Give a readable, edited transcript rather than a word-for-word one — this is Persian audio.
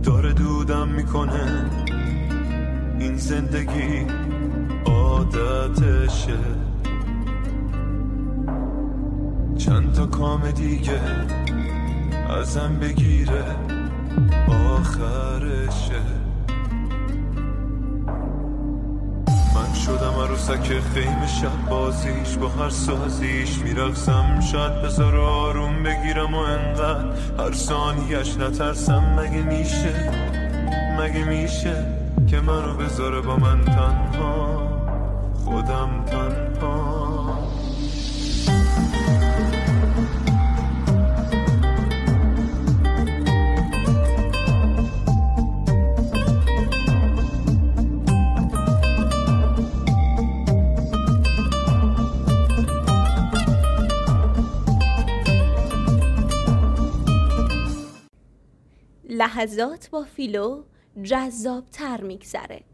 داره دودم میکنه، این زندگی عادتشه. چند تا کام دیگه ازم بگیره آخرشه. من شدم عروسک خیمه شب بازیش، با هر سازیش میرقصم، شاید بذار آروم بگیرم و انقدر هر ثانیه‌اش نترسم. مگه میشه که منو بذاره با من تنها، خودم تنها. لحظات با فیلو جذاب‌تر میگذره.